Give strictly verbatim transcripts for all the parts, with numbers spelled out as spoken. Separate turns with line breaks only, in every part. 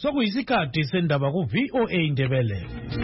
sokuyisikhathi sendaba ku V O A Indebele.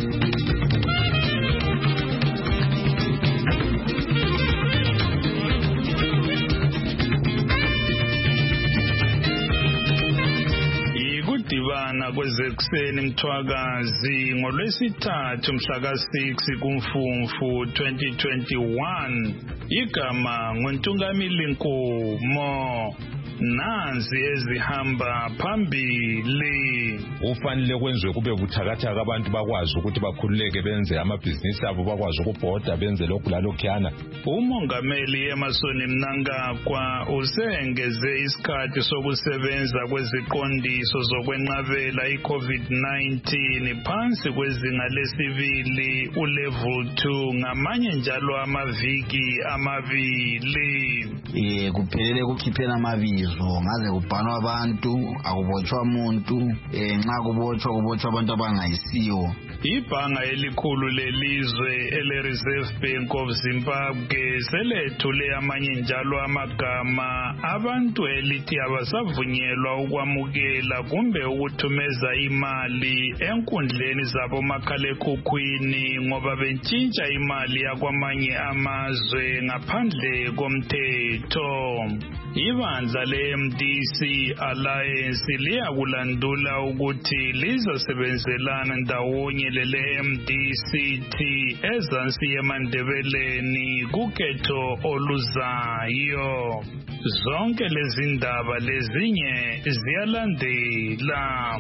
Ikudibana kwezekuseni Mthwakazi ngolwesithathu mhla six kuMfumfu twenty twenty-one. Igama nguNtungamili Nkomo. Nanzi ezihamba phambili.
Ufanele kwenziwe kube buthakathaka abantu bakwazi ukuthi bakhululeke benze amabhizinisi abo, bakwazi ukubhoda benze lokhu lalokhuyana.
Umongameli Emmerson Mnangagwa usengeze isikhathi sokusebenza kweziqondiso zokwenqabela i-COVID nineteen phansi kwezinga lesibili ulevel two ngamanye njalo amaviki amabili.
Eh kuphelele kukhiphela amabizo ngaze kubhanwa abantu akubotshwa umuntu eh nxa kubotshwa kubotshwa abantu abangayisiwo.
Ibhanga elikhulu lelizwe ele Reserve Bank of Zimbabwe selethule amanye njalo amagama abantu elithi abasavunyelwa ukwamukela kumbe ukuthumeza imali enkundleni zabo makhalekhukhwini ngoba bentshintsha imali yakwamanye amazwe ngaphandle komthetho. Ibandla le-M D C Alliance liyakulandula ukuthi lizosebenzelana ndawonye lele-M D C T ezansi yeMandebeleni kukhetho oluzayo. Zonke lezi ndaba lezinye ziyalandela.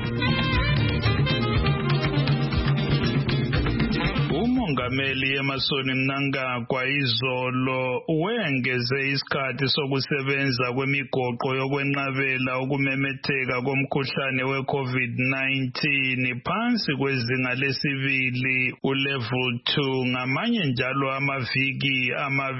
Umongameli Emmerson Mnangagwa izolo wengeze isikhathi sokusebenza kwemigoqo yokwenqabela ukumemetheka komkhuhlane we-COVID nineteen phansi kwezinga lesibili ulevel two ngamanye njalo amaviki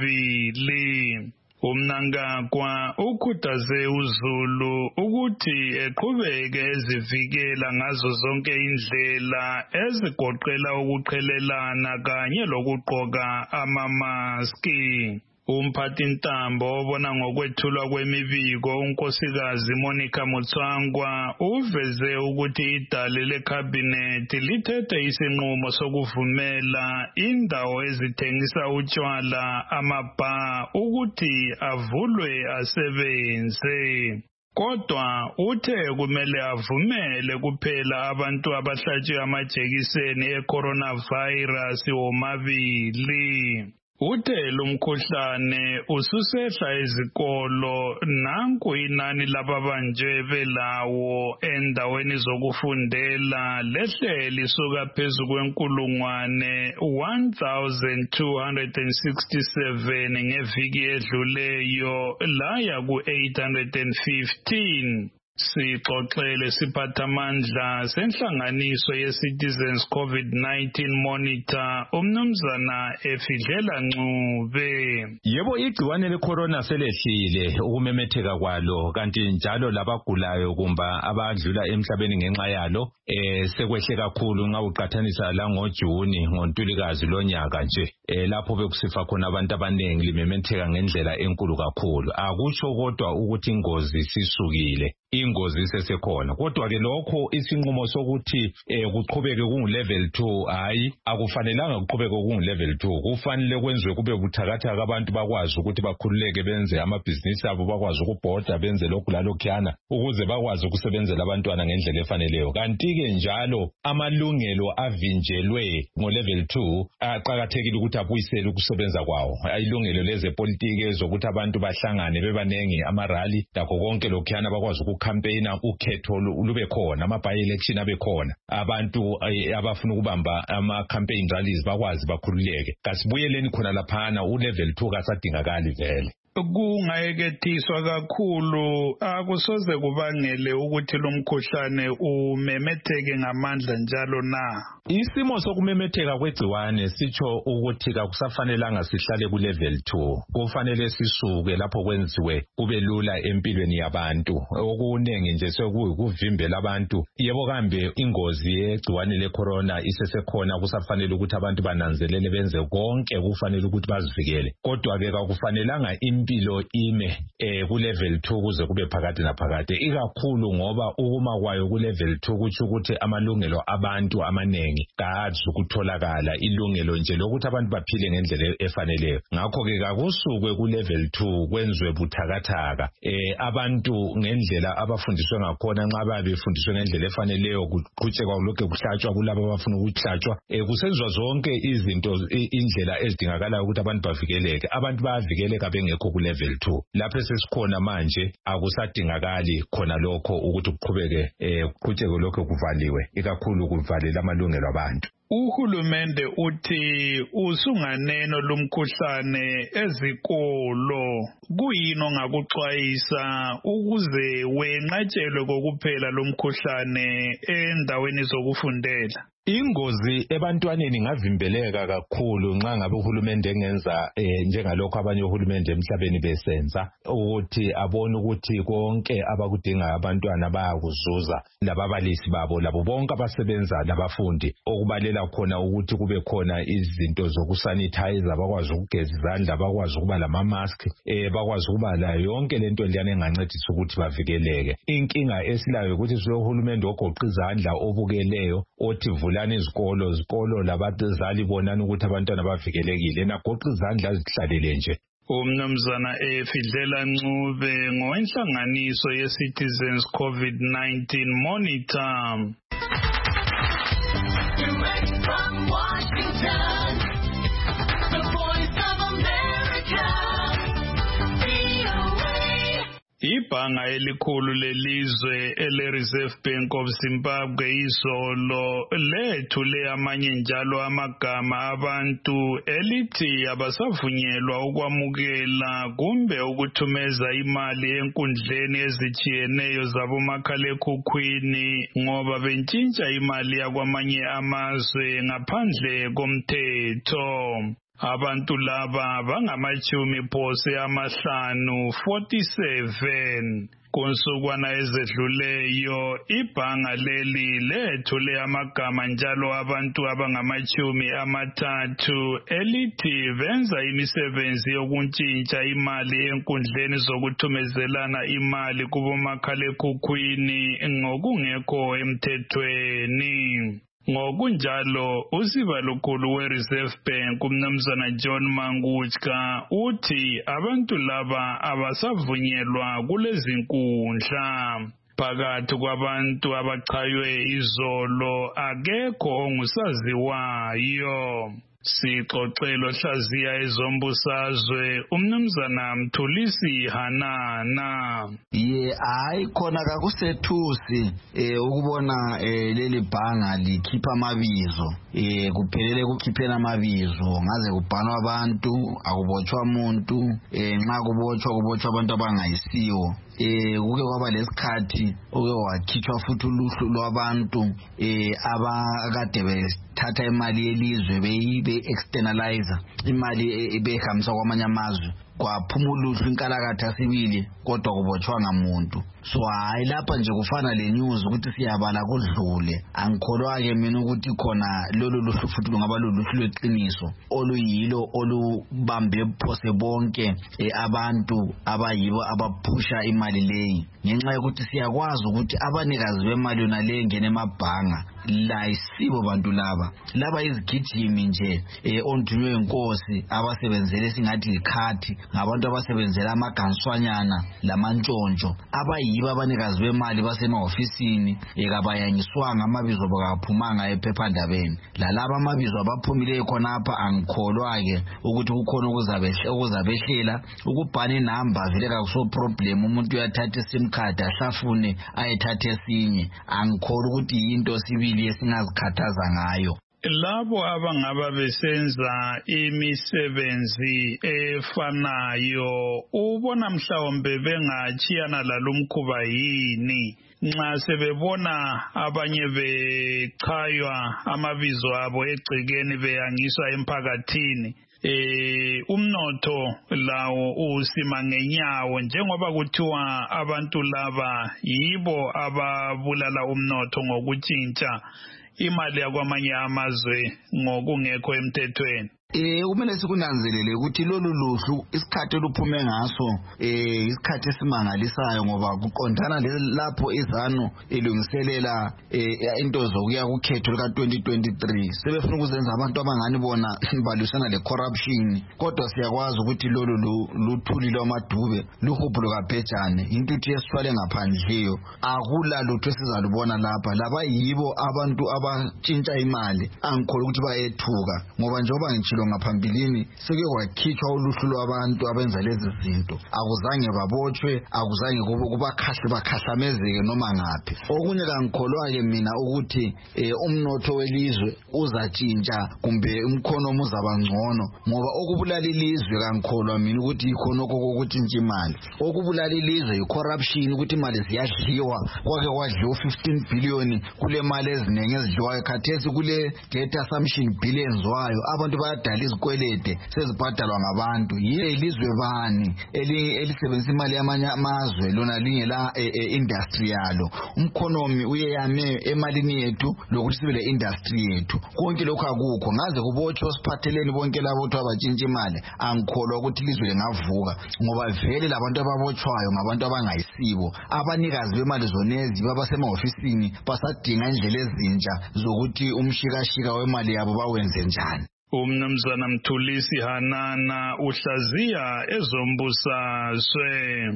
amabili. Umnangagwa ukhuthaze uZulu ukuthi eqhubeke ezivikela ngazo zonke indlela ezigoqela ukuqhelelana kanye lokugqoka amamaski. Umphathintambo obona ngokwethulwa kwemibiko unkosikazi Monica Mutswangwa uveze ukuthi idale lekhabhinethi lithethe isinqumo sokuvumela indawo ezithengisa utshwala amabha ukuthi avulwe asebenze. Kodwa uthe kumele avumele kuphela abantu abahlatshwe amajekiseni e-coronavirus womabili. Uthe lo mkhuhlane ususehla ezikolo nanku inani lababanjwe belawo endaweni zokufundela lehle lisuka phezu kwenkulungwane one thousand two hundred sixty-seven ngeviki edluleyo laya ku eight hundred fifteen. Sixoxele siphathamandla senhlanganiso ye-Citizens COVID nineteen Monitor umnumzana Efidlela Ncube.
Yebo, igciwane le-corona selehlile ukumemetheka kwalo kanti njalo labagulayo kumba abadlula emhlabeni ngenxa yalo eh sekwehle kakhulu nxa uqathanisa la ngoJuni ngoNtulikazi lonyaka nje eh lapho bekusifa khona abantu abanengi limemetheka ngendlela enkulu kakhulu. Akutsho kodwa ukuthi ingozi sisukile, ingozi sesekhona, kodwa ke lokho isinqumo sokuthi eh kuqhubeke kungu level two hayi akufanelanga kuqhubeke kungu level two. Kufanele kwenziwe kube buthakathaka abantu bakwazi ukuthi bakhululeke benze amabhizinisi abo, bakwazi ukubhoda benze lokhu lalokhuyana ukuze bakwazi ukusebenzela abantwana ngendlela efaneleyo. Kanti ke njalo amalungelo avinjelwe ngo level two aqhakathekile ukuthi abuyisele ukusebenza kwawo. Ayilungelo lezepolitiki ezokuthi abantu bahlangane bebanengi amarally lakho konke lokhuyana bakwazi ukucampaigna ukhetho lube khona, ama-by-election abe khona, abantu abafuna ukubamba ama-campaign rallies bakwazi bakhululeke. Kasibuyeleni khona laphana ulevel two kasadingakali vele.
Kungayekethiswa kakhulu akusoze kubangele ukuthi lo mkhuhlane umemetheke ngamandla njalo na.
Isimo sokumemetheka kwegciwane sitsho ukuthi akusafanelanga sihlale ku level two. Kufanele sisuke lapho kwenziwe kube lula empilweni yabantu. Okunengi nje sekuvimbela abantu. Yebo kambe ingozi yegciwane le-corona isesekhona, kusafanele ukuthi abantu bananzelele benze konke kufanele ukuthi bazivikele. Kodwa ke akufanelanga impilo ime eh ku level two kuze kube phakade naphakade, ikakhulu ngoba ukuma kwayo ku level two kuthi ukuthi amalungelo abantu amanengi kazi ukutholakala, ilungelo nje lokuthi abantu baphile ngendlela efaneleyo. Ngakho ke kakusukwe ku level two kwenzwe buthakathaka eh abantu ngendlela abafundiswe ngakhona nxa babefundiswe ngendlela efaneleyo kuqhutshekwa lokho kuhlatshwa kulabo abafuna ukuhlatshwa eh kusenzwa zonke izinto indlela ezidingakala ukuthi abantu bavikeleke. Abantu bayavikeleka bengekho ku level two. Lapho sesikhona manje akusadingakali khona lokho ukuthi kuqhubeke eh kuqhutshekwe lokho kuvaliwe, ikakhulu kuvalela amalungelo abantu.
Uhulumende uthi usunganeno lumkhuhlane ezikolo. Kuyini ongakuxwayisa ukuze wenqatshelwe kokuphela lumkhuhlane endaweni zokufundela?
Ingozi ebantwaneni ingavimbeleka kakhulu nxa ngabe uhulumende engenza eh, njengalokho abanye uhulumende emhlabeni besenza, ukuthi abone ukuthi konke abakudinga abantwana bayakuzuza, lababalisi babo labo bonke abasebenza labafundi, okubalela khona ukuthi kube khona izinto zokusanitize, bakwazi ukugeza izandla, bakwazi ukuba lama mask, eh bakwazi ukuba la yonke lento leyana engancedisa ukuthi bavikeleke. Inkinga esilayo ukuthi sibe uhulumende ogoqa izandla obukeleyo othi vulani izikolo izikolo labazali bonani ukuthi abantwana bavikelekile, nagoqa izandla azihlalele nje.
Umnumzana Efidlela Ncube ngowenhlanganiso ye-Citizens COVID nineteen Monitor.
Direct from Washington, the Voice of America, V O A.
Ibhanga elikhulu lelizwe ele-Reserve Bank of Zimbabwe izolo lethule amanye njalo amagama abantu elithi abasavunyelwa ukwamukela kumbe ukuthumeza imali enkundleni ezitshiyeneyo zabomakhalekhukhwini ngoba bentshintsha imali yakwamanye amazwe ngaphandle komthetho. Abantu laba bangamachumi phose amahlanu forty-seven. Konsukwana ezedluleyo ibhanga leli lethule amagama njalo abantu abangamachumi amathathu elithi benza imisebenzi yokuntshintsha imali enkundleni zokuthumezelana imali kubomakhalekhukhwini ngokungekho emthethweni. Ngokunjalo usibalukhulu we-Reserve Bank umnumzana John Mangutska uthi abantu laba abasavunyelwa kulezi nkundla. Phakathi kwabantu abachaywe izolo akekho ongusaziwayo. Sixoxelo hlaziya ezombusazwe umnumzana Mthulisi Hanana.
Ye hayi khona kakusethusi eh ukubona eh leli bhanga likhipha amabizo eh kuphelele kukhiphena amabizo ngaze kubhanwa abantu akubotshwa umuntu eh nxa kubotshwa kubotshwa abantu abangayisiwo. Eh kuke kwaba lesikhathi oke wakhithwa futhi uluhlu lwabantu eh abakade bethatha imali yelizwe beyibe externalizer imali ebehambisa kwamanye amazwe kwaphuma uluhlu inkalakatha sibili kodwa kubotshwanga muntu. So hayi lapha nje kufana le news ukuthi siyabala kudlule. Angikholwa ke mina ukuthi khona lolu luhlu futhi lungaba loluhlu lweqiniso oluyilo olubambe phose bonke e, abantu abayibo abaphusha imali leyi. Ngenxa yokuthi siyakwazi ukuthi abanikazi bemali yona le ngene emabhanga la isibo bantu laba laba izigijimi nje eh ondunywe inkosi abasebenzele singathi ikhathi ngabantu abasebenzela amaganswanyana lamantshontsho abayibo abanikazi bemali basemahofisini ekabayangiswanga amabizo bakaphumanga ephephandabeni. Lalaba amabizo abaphumileyo khonapha angikholwa ke ukuthi kukhona ukuzabehla ukuzabehlela ukubhana inamba vele kakuso problem umuntu uyathatha isim card ahlafune ayethatha esinye. Angikholwa ukuthi into sibili esingazikhathaza ngayo.
Labo abangaba besenza imisebenzi efanayo ubona mhlawumbe bengachiyana lalumkhuba yini nxa sebebona abanye bechaywa amabizo abo egcikeni beyangiswa emphakathini. Eh umnotho lawo usima ngenyawo njengoba kuthiwa abantu laba yibo ababulala umnotho ngokutshintsha imali yakwamanye amazwe ngokungekho emthethweni.
Eh kumele sikunanzelele ukuthi lolu luhlu isikhathi oluphume ngaso eh isikhathi esimangalisayo ngoba kuqondana lapho izanu elungiselela into zokuya kukhetho lika twenty twenty-three sebefuna ukuzenza abantu abangani bona balusana le corruption kodwa siyakwazi ukuthi lolu luthuli lwamadube luhubhulo kabhejane into ithi esithwale ngaphandleyo akula lutho esizalubona lapha laba yibo abantu abatshintsha imali angikholwa ukuthi bayethuka ngoba njengoba ngitshilo ngaphambilini seke kwakhitshwa uluhlu lwabantu abenza lezi zinto akuzange babotshwe akuzange kubakhahle bakhahlamezeke noma ngaphi okunye kangikholwa ke mina ukuthi umnotho welizwe uzatshintsha kumbe umkhono uzaba ngcono ngoba okubulala ilizwe kangikholwa mina ukuthi ikhono kokutshintsha imali okubulala ilizwe icorruption ukuthi imali ziyadliwa kwake kwadliwa fifteen billion kule mali ezinenge ezidliwayo khathesi kule debt assumption billions wayo abantu bayadala izikwelede sezibhadalwa ngabantu yile ilizwe bani elisebenzisa imali yamanye amazwe lona linye la industry yalo umkhonomi uyeyame emalini yethu lokuthi sibe le industry yethu konke lokho akukho ngaze kubotshwe siphatheleni bonke labo abantu abatshintsha imali angikholwa ukuthi ilizwe lingavuka ngoba vele labantu ababotshwayo ngabantu abangayisibo abanikazi bemali zonezi babasemahofisini basadinga indlela ezintsha zokuthi umshikashika wemali yabo bawenze njani.
Umnumzana Mthulisi Hanana uhlaziya ezombusazwe.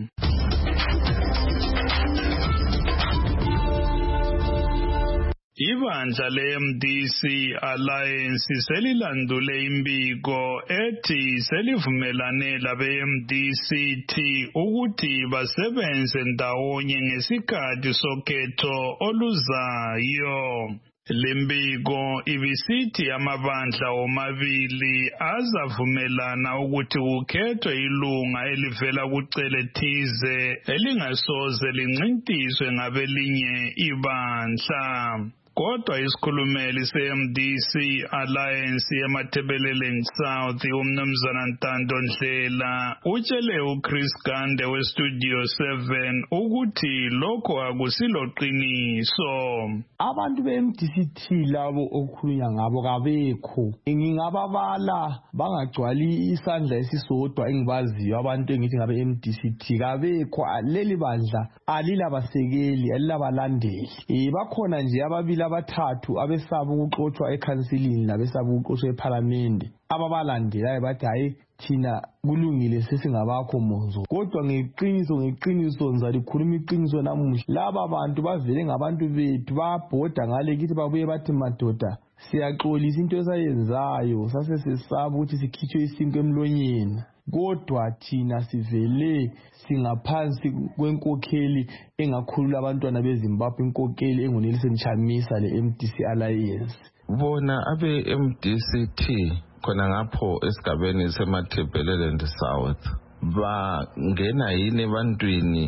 Ibandla le-M D C Alliance selilandule imbiko ethi selivumelane labe-M D C T ukuthi basebenze ndawonye ngesikhathi sokhetho oluzayo. Lembiko ibisithi amabandla omabili azavumelana ukuthi kukhethwe ilunga elivela kucele thize elingasoze lincintiswe ngabelinye ibandla. Kodwa isikhulumeli se-M D C Alliance eMathebeleleng South umnumzana Ntando Ndlela utshele uChris Gande weStudio seven ukuthi lokho akusiloqiniso.
Abantu be-M D C T labo okukhulunywa ngabo kabekho. Ngingababala bangagcwali isandla esisodwa engibaziyo abantu engithi ngabe M D C T kabekho leli bandla alilabasekeli alilabalandeli. Eh bakhona nje ababili abathathu abesaba ukuxoxwa eCouncilini labesaba ukuxoxwa eParliament ababalandelayo bathi hayi thina kulungile sesingabakho monzo kodwa ngeqiniso ngeqiniso ngizalikhuluma iqiniso namuhla laba bantu bavele ngabantu bethu babhoda ngale kithi babuye bathi madoda siyaxolisa into esayenzayo sase sesaba ukuthi sikhitshwe isinto emlonyeni kodwa thina sivele singaphansi kwenkokheli engakhulula abantwana beZimbabwe inkokheli enguNelson Chamisa le-M D C Alliance.
Bona abe-M D C T khona ngapho esigabeni seMathebeleleng South bangena yini ebantwini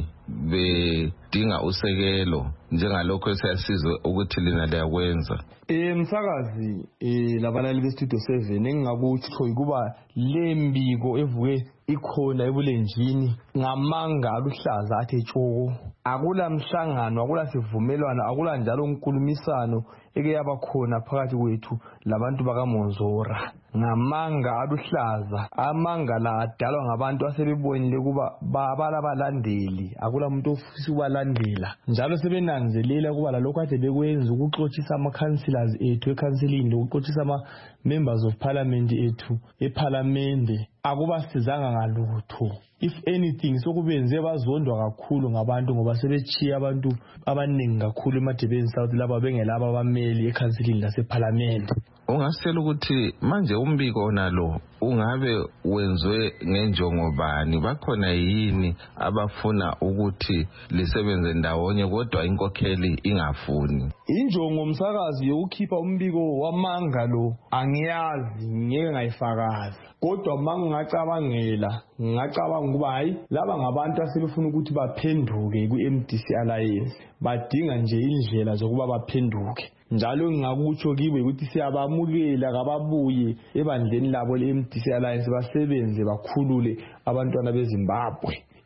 bedinga usekelo njengalokho esiyasizwe ukuthi lina liyakwenza?
Eh msakazi eh labalali beStudio seven engingakutsho ukuba lembiko evuke ikhona ebulenjini ngamanga aluhlaza athe tshoko akula mhlangano akula sivumelwano akula njalo unkulumisano eke yabakhona phakathi kwethu labantu bakaMonzora ngamanga aluhlaza amanga la adalwa ngabantu asebebonile kuba babala balandeli akula umuntu ofisa ukubalandela njalo sebenanzelela kuba lalokho ade bekwenza ukuxoxisa ama-councillors ethu eCouncilini lokuxoxisa ama-members of parliament ethu eParliament akubasizanga ngalutho. If anything sokubenze bazondwa kakhulu ngabantu ngoba sebechiya abantu abaningi kakhulu eMathebeleleng South laba bengelaba abameli eCouncilini laseParliament.
Ungasitshela ukuthi manje umbiko nalo ungabe wenzwe ngenjongo bani bakhona yini abafuna ukuthi lisebenze ndawonye kodwa inkokheli ingafuni?
Injongo umsakazi yokukhipha umbiko wamanga lo angiyazi ngeke ngayifakaza kodwa mangingacabangela ngicabanga ukuba hayi laba ngabantu asebefuna ukuthi baphenduke ku-M D C Alliance badinga nje indlela zokuba baphenduke njalo ngingakutsho kibe ukuthi siyabamukela kababuye ebandleni labo le-M D C Alliance basebenze bakhulule abantwana beZimbabwe.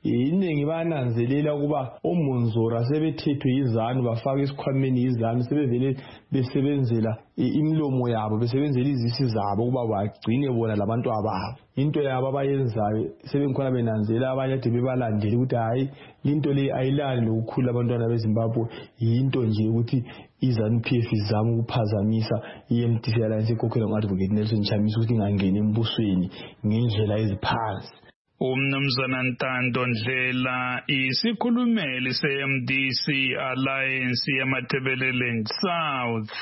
iningi bayananzelela ukuba omonzora sebethethwe yizanu bafaka esikhwameni yizanu sebevele besebenzela imlomo yabo besebenzela izisi zabo ukuba bagcine bona labantu ababo into yabo abayenzayo sebengikhona benanzela abanye ade bebalandele ukuthi hayi into le ayilani lokukhula abantwana beZimbabwe into nje ukuthi izanu P F izama ukuphazamisa i-M D C Alliance ekhokhelwa ngo-Advocate Nelson Chamisa ukuthi ingangeni embusweni ngendlela eziphansi.
Umnumzana Ntando Ndlela isikhulumeli se-M D C Alliance yamaTebeleland South.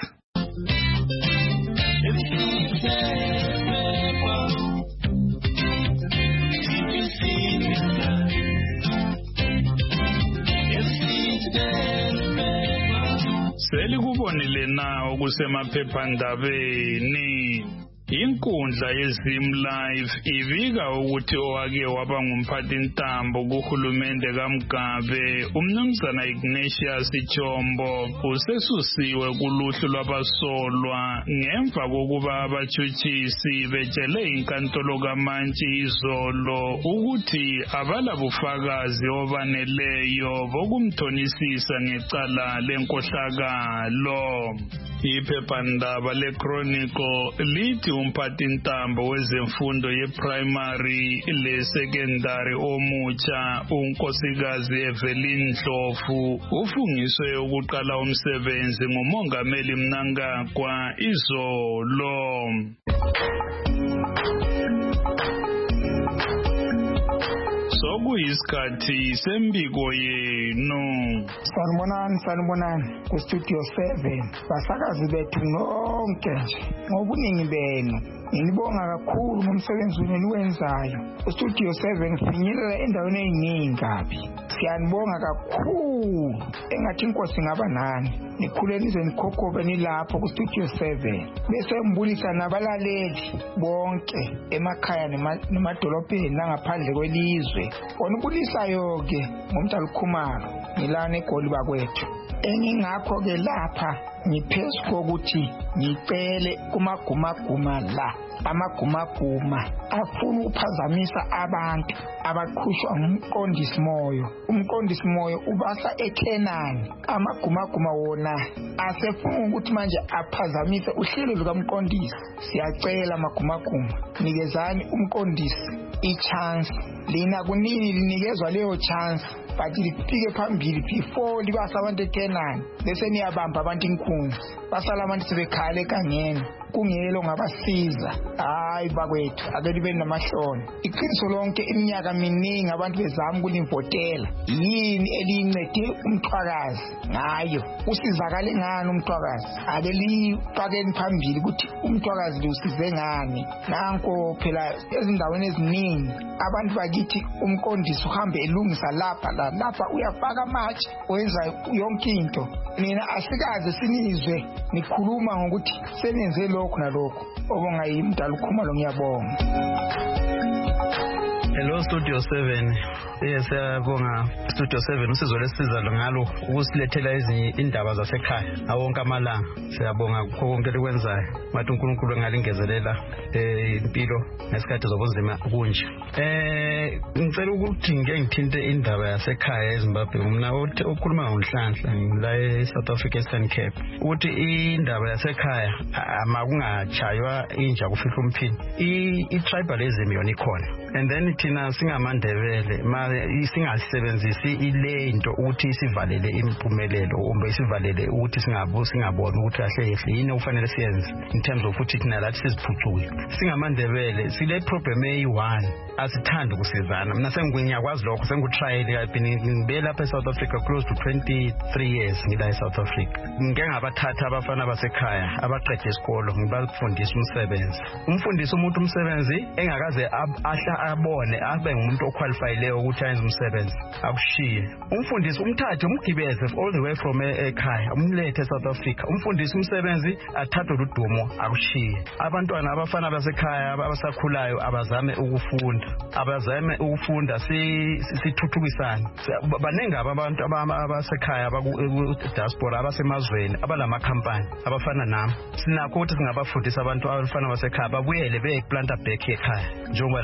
Selikubonile na okusemaphephandabeni. Inkundla yeZim Live ibika ukuthi owake waba ngumphathintambo kuhulumende kaMgabe umnumzana Ignatius Chombo usesusiwe kuluhlu lwabasolwa ngemva kokuba abatshutshisi betshele inkantolo kaMantshi izolo ukuthi abalabufakazi obaneleyo bokumthonisisa ngecala lenkohlakalo. Iphephandaba leChronicle lithi umphathintambo wezemfundo yeprimary le-secondary omutsha unkosikazi Evelyn Ndlovu ufungiswe ukuqala umsebenzi ngumongameli Mnangagwa izolo. Sokuyisikhathi sembiko yenu.
Sanibonani sanibonani ku studio seven basakazi bethu nonke nje ngobuningi benu ngibonga kakhulu ngomsebenzi wenu niwenzayo. Studio seven finyelela endaweni eziningi kabi. Siyanibonga kakhulu engathi inkosi ngaba nani nikhule nize nikhokobe nilapho ku studio seven bese mbulisa nabalaleli bonke emakhaya nemadolobheni nangaphandle kwelizwe. Wona ubulisayo ke ngomdala ukhumalo ngilana eGoli bakwethu. Engingakho ke lapha ngiphezu kokuthi ngicele kumagumaguma la amagumaguma afuna ukuphazamisa abantu abaqhushwa ngumqondisi moyo. Umqondisi moyo ubasa eKenani. Amagumaguma wona asefuna ukuthi manje aphazamise uhlelo lukamqondisi. Siyacela amagumaguma nikezani umqondisi i-chance. Lina kunini linikezwa leyo chance but lifike phambili before libasa abantu eKenani bese niyabamba abantu inkunzi basala abantu sebekhala ekangeni kungelo ngabasiza. Hayi bakwethu ake libe namahloni. Iqiniso lonke iminyaka miningi abantu bezama ukulimvotela. Yini elincede umthwakazi ngayo? Usizakale ngani umthwakazi? Ake lifakeni phambili ukuthi umthwakazi usize ngani. Nanko phela ezindaweni eziningi abantu bakithi umqondisi uhambe elungisa lapha la lapha uyafaka match wenza yonke into. Mina asikaze sinizwe nikhuluma ngokuthi senenze lokho nalokho. Obonga yimdala ukhumalo ngiyabonga.
Hello Studio seven. Yes, siyabonga Studio seven usizo lesiza ngalo ukusilethela ezinye indaba zasekhaya awonke amalanga. Siyabonga konke likwenzayo. Mathi uNkulunkulu engalingezelela eh impilo nesikhathi zobunzima kunje. Eh ngicela ukuthi ngeke ngithinte indaba yasekhaya eZimbabwe. Mina okhuluma ngoNhlanhla ngila eSouth Africa Eastern Cape. Ukuthi indaba yasekhaya makungachaywa inja kufihla umphini. I-tribalism yona ikhona. And then thina singamandebele ma singasebenzisi ilento ukuthi isivalele impumelelo umbe isivalele ukuthi singabo singabona ukuthi kahle kahle yini ufanele siyenze in terms of ukuthi thina lathi siziphucule. Singamandebele sile problem eyi one asithanda ukusizana. Mina sengiyakwazi lokho sengutrial I've been ngibe lapha eSouth Africa close to twenty-three years ngila eSouth Africa. Ngike ngabathatha abafana basekhaya abaqede isikolo ngibafundisa umsebenzi. Umfundisa umuntu umsebenzi engakaze ahla abone abe ngumuntu oqualified ukuthi ayenze umsebenzi akushiye. Umfundisi umthathe umgibeze all the way from ekhaya umlethe eSouth Africa. Umfundisi umsebenzi athathe udumo akushiye. Abantwana abafana basekhaya abasakhulayo abazame ukufunda abazame ukufunda sithuthukisana. Banenge abantu abasekhaya abaku diaspora abasemazweni abalama company abafana nami sinakho ukuthi singabafundisa abantu abafana basekhaya babuyele beplanta back ekhaya njengoba lathi sikwenza.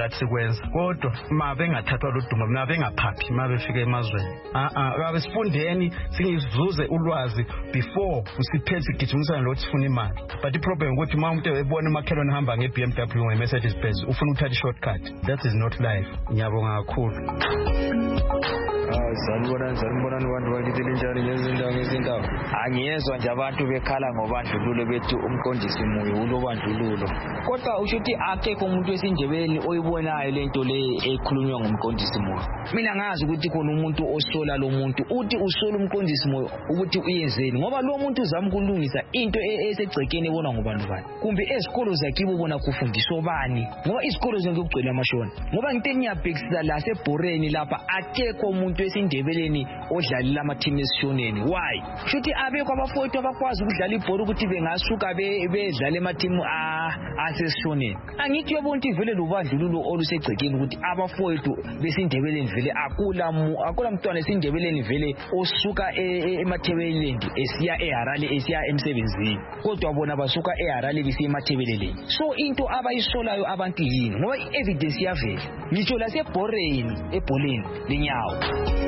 bayawenza kodwa ma bengathathwa lodumo ma bengaphaphi ma befika emazweni ah ah abesifundeni singizuze ulwazi before usiphethe sigijimisana lo sifuna imali but the problem ukuthi ma umuntu ebona umakhelwane hamba nge-B M W nge Mercedes Benz ufuna uthatha i-shortcut. That is not life. Ngiyabonga kakhulu.
Ah, sanibona sanibona abantu bakithele njani ngezindawo ngezindawo. Angiyezwa nje abantu bekhala ngobandlululo bethu umqondisi muyo ulobandlululo. Kodwa ushuthi akekho umuntu wesindebeni oyibonayo lento le ekhulunywa ngomqondisi muyo. Mina ngazi ukuthi khona umuntu osola lo muntu uthi usola umqondisi muyo ukuthi uyenzeni ngoba lo muntu uzama ukulungisa into esegcekeni ebona ngobantu bani. Kumbe ezikolo zakibo bona kufundiswa bani ngoba izikolo zonke kugcwele amashona. Ngoba ngithe ngiyabhekisisa la seBoreni lapha akekho umuntu wesindebeleni odlalela ama team esishoneni. Why? Shuthi abekho abafowethu abakwazi ukudlala ibhola ukuthi bengasuka bedlala ema team asesishoneni. Angithi yobonke ivele lobandlululo olusegcekeni ukuthi abafowethu besindebeleni vele akula akula mntwana esindebeleni vele osuka emathebeleni esiya eHarare esiya emsebenzini kodwa bona basuka eHarare besiya emathebeleni. So into abayisolayo abantu yini ngoba i-evidence yavela ngitsho la seBoreni ebholeni lenyawo.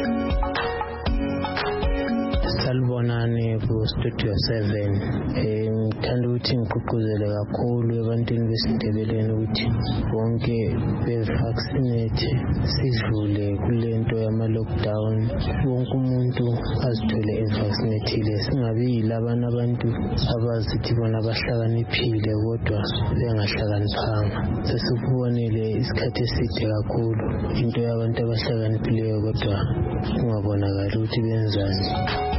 Salibonani ku Studio seven. Eh ngithanda ukuthi ngigqugquzele kakhulu ebantwini besindebeleni ukuthi bonke bevaccinate sidlule kulento yama lockdown. Wonke umuntu azithole evaccinatile singabi yilabana abantu abazithi bona bahlakaniphile kodwa bengahlakaniphanga. Sesibonile isikhathi eside kakhulu into yabantu abahlakaniphileyo kodwa ungabonakala ukuthi benzani.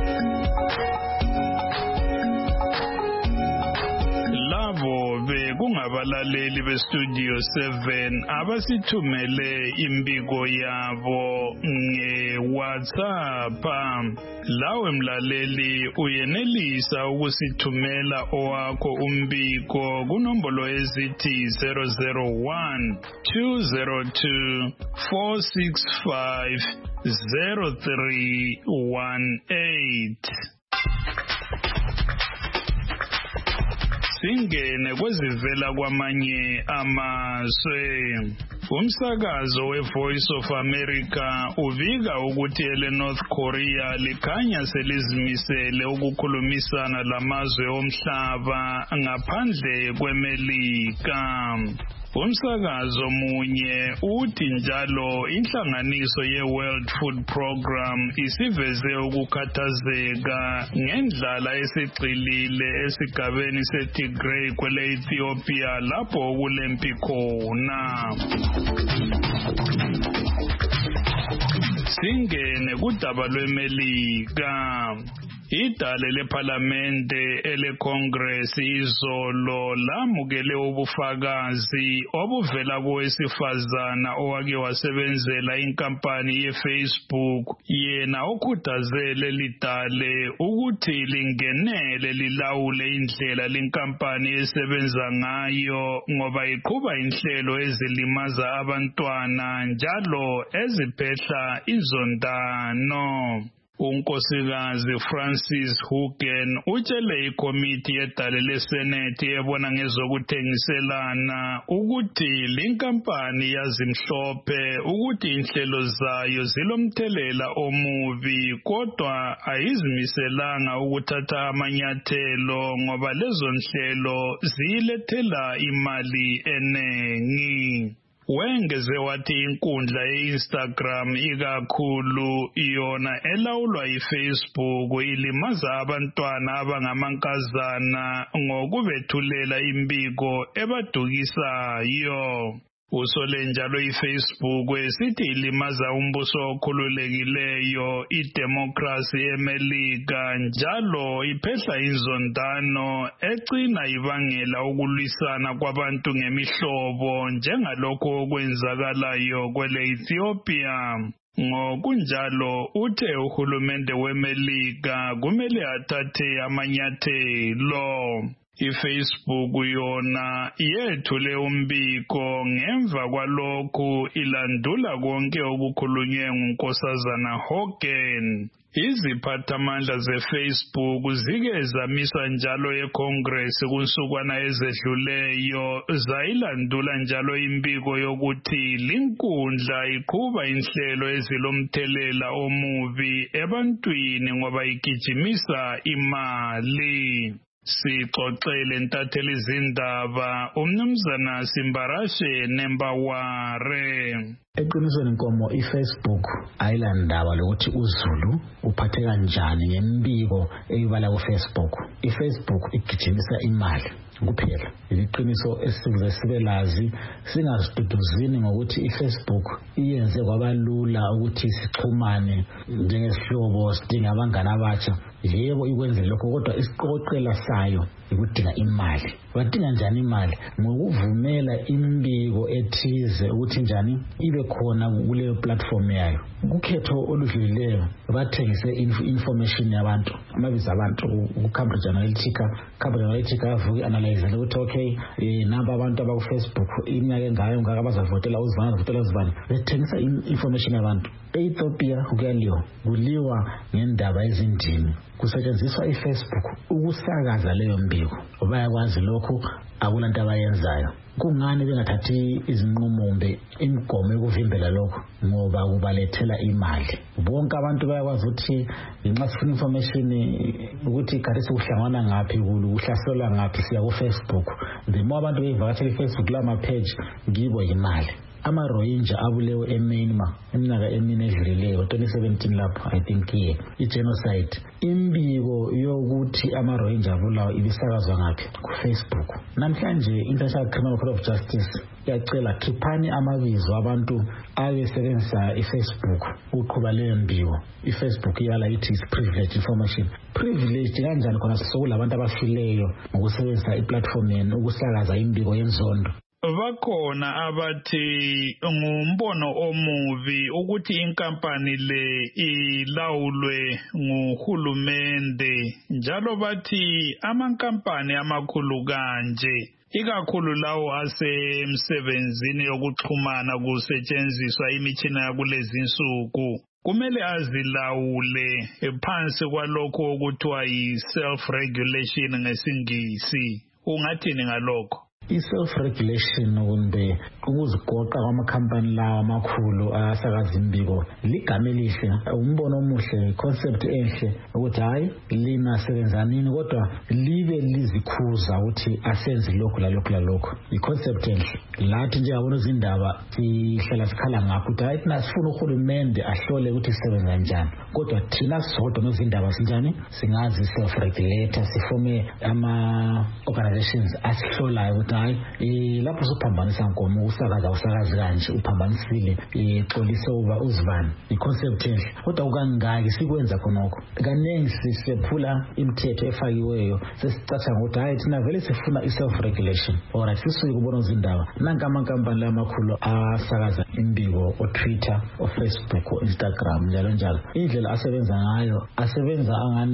Labo bekungabalaleli beStudio seven abasithumele imbiko yabo nge-WhatsApp. Lawe mlaleli uyenelisa ukusithumela owakho umbiko kunombolo ezithi zero zero one two zero two four six five zero three one eight. Singene kwezivela kwamanye amazwe. Umsakazo we-Voice of America uvika ukuthi ele North Korea likhanya selizimisele ukukhulumisana lamazwe omhlaba ngaphandle kweMelika. Umsakazo munye uthi njalo inhlanganiso ye-World Food Program isiveze ukukhathazeka ngendlala esigxilile esigabeni seTigray kwele Ethiopia lapho kulempi khona. Singene kudaba lweMelika. Idale leParlamente eleCongress izolo lamukele ubufakazi obuvela kowesifazana owake wasebenzela inkampani yeFacebook yena okhuthazele lidale ukuthi lingenele lilawule indlela lenkampani esebenza ngayo ngoba iqhuba inhlelo ezilimaza abantwana njalo eziphehla izondano. Unkosikazi Francis Haugen utshele ikomiti yedale leSenate ebona ngezokuthengiselana ukuthi linkampani yazimhlophe ukuthi inhlelo zayo zilomthelela omubi kodwa ayizimiselanga ukuthatha amanyathelo ngoba lezo nhlelo ziyilethela imali enengi. Wengeze wathi inkundla ye-Instagram ikakhulu yona elawulwa yi-Facebook ilimaza abantwana abangamankazana ngokubethulela imbiko ebadukisayo. Usole njalo iFacebook esithi ilimaza umbuso okhululekileyo idemocracy eMelika njalo iphehla izondano egcina ibangela ukulwisana kwabantu ngemihlobo njengalokho okwenzakalayo kwele Ethiopia. Ngokunjalo uthe uhulumende weMelika kumele athathe amanyathelo. iFacebook yona yethule umbiko ngemva kwalokhu ilandula konke okukhulunywe ngunkosazana Haugen. Iziphathamandla ze-Facebook zike zamisa njalo eCongress kunsukwana ezedluleyo zayilandula njalo imbiko yokuthi linkundla iqhuba inhlelo ezilomthelela omubi ebantwini ngoba igijimisa imali. Sixoxele ntatheli zindaba umnumzana Simbarashe Nembaware.
Eqinisweni inkomo iFacebook ayilandaba lokuthi uZulu uphathe kanjani ngembiko eyibala kuFacebook. iFacebook igijimisa imali kuphela. Iqiniso esikuze sibe lazi singaziduduzini ngokuthi iFacebook iyenze kwabalula ukuthi sixhumane njengesihlobo sidinga abangane abatsha. Yebo ikwenze lokho kodwa isiqoqela sayo ikudinga imali. Badinga njani imali? Ngokuvumela imbiko ethize ukuthi njani ibe khona kuleyo platform yayo. Ukhetho oludlulileyo bathengise information yabantu, amabizo abantu ku-Cambridge Analytica. Cambridge Analytica avuke analyze ukuthi okay namba abantu abaku Facebook iminyaka engayo ngaka bazavotela uzivana votela uzivana. Bethengisa information yabantu. eEthiopia kuyaliwa kuliwa ngendaba ezindini. Kusetshenziswa iFacebook ukusakaza leyo mbiko. Bayakwazi lokho akulanto abayenzayo. Kungani bengathathi izinqumombe imigomo yokuvimbela lokho? Ngoba kubalethela imali. Bonke abantu bayakwazi ukuthi nxa sifuna information ukuthi kade sikuhlangana ngaphi kulu uhlaselwa ngaphi siya ku Facebook. The more abantu bevakatshela iFacebook lama page ngibo imali. Ama-Rohingya abulewe eMyanmar iminyaka emine edlulileyo twenty seventeen lapho I think ye i-genocide. Imbiko yokuthi ama-Rohingya abulawa ibisakazwa ngaphi? Ku-Facebook. Namhlanje International Criminal Court of Justice yacela khiphani amabizo abantu abesebenzisa iFacebook uqhuba leyo mbiko. iFacebook iyala ithi is privileged information. Privileged kanjani khona sokulabantu abafileyo ngokusebenzisa iplatform yenu ukusakaza imbiko yenzondo?
Bakhona abathi ngumbono omuvi ukuthi inkampani le ilawulwe nguhulumende, njalo bathi amankampani amakhulu kanje ikakhulu lawo asemsebenzini yokuxhumana kusetshenziswa imitshina yakulezi insuku kumele azilawule phansi kwalokho okuthiwa yi-self-regulation ngesingisi. Ungathini ngalokho?
I-self-regulation kumbe ukuzigoqa kwamakhampani lawa amakhulu asakaza imbiko ligama elihle, umbono omuhle, concept enhle ukuthi hayi lina sebenzanini kodwa libe lizikhuza ukuthi asenze lokhu lalokhu lalokhu. I-concept enhle. Lathi nje yabona izindaba sihlala sikhala ngakho ukuthi hayi thina sifuna uhulumende ahlole ukuthi sisebenza njani, kodwa thina sodwa nezindaba sinjani singazi self-regulator, sifome ama-organizations asihlolayo ukuthi hayi lapho usuphambanisa nkomo usakaza usakazi kanje uphambanisile ixolise uba uzivana. I-concept enhle kodwa ukangaki sikwenza khonokho. Kaningi sisephula imithetho efakiweyo sesicatsha ngokuthi hayi thina vele sifuna i-self-regulation. Alright, sisuke kubona izindaba nanka amankampani lamakhulu asakaza imbiko o-Twitter, o-Facebook, o-Instagram njalo njalo. Indlela asebenza ngayo asebenza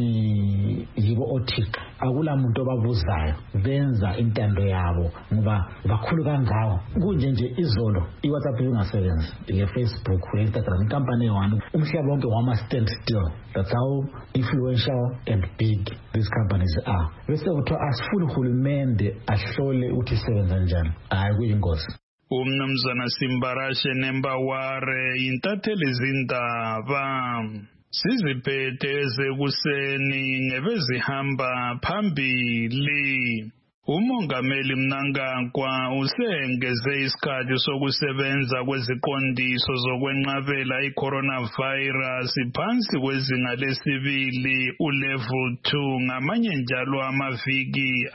angani yibo othixo. Akula muntu obabuzayo, benza intando yabo ngoba bakhulu kangawo. Kunje nje izolo iWhatsApp ingasebenzi, le-Facebook, le-Instagram, inkampani eyi-one umhlaba wonke wama stand still. That's how influential and big these companies are. Bese kuthiwa asifuni uhulumende ahlole ukuthi isebenza njani. Hayi kuyingozi.
Umnumzana Simbarashe Nembaware intatheli zindaba. Siziphethe ekuseni ngebezihamba phambili. Umongameli Mnangagwa usengeze isikhathi sokusebenza kweziqondiso zokwenqabela i-coronavirus phansi kwezinga lesibili ulevel two ngamanye njalo amaviki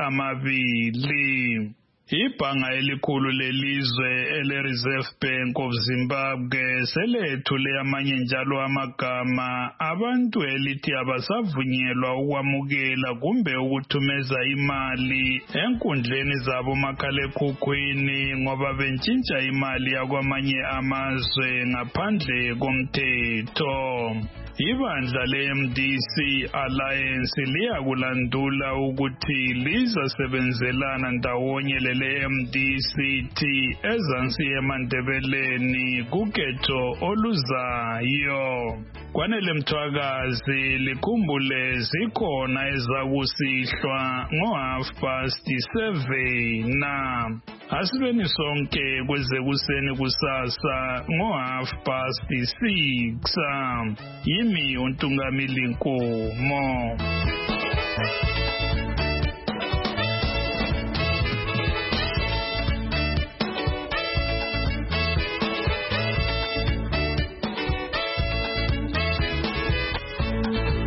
amabili. Ibhanga elikhulu lelizwe ele-Reserve Bank of Zimbabwe selethule amanye njalo amagama abantu elithi abasavunyelwa ukwamukela kumbe ukuthumeza imali enkundleni zabo makhalekhukhwini ngoba bentshintsha imali yakwamanye amazwe ngaphandle komthetho. Ibandla le-M D C Alliance liyakulandula ukuthi lizasebenzelana ndawonye lele-M D C T ezansi eMandebeleni kukhetho oluzayo. Kwanele Mthwakazi likhumbule zikhona ezakusihlwa ngo-half past seven na asibeni sonke kwezekuseni kusasa ngo-half past six. Yimi uNtungamili Nkomo.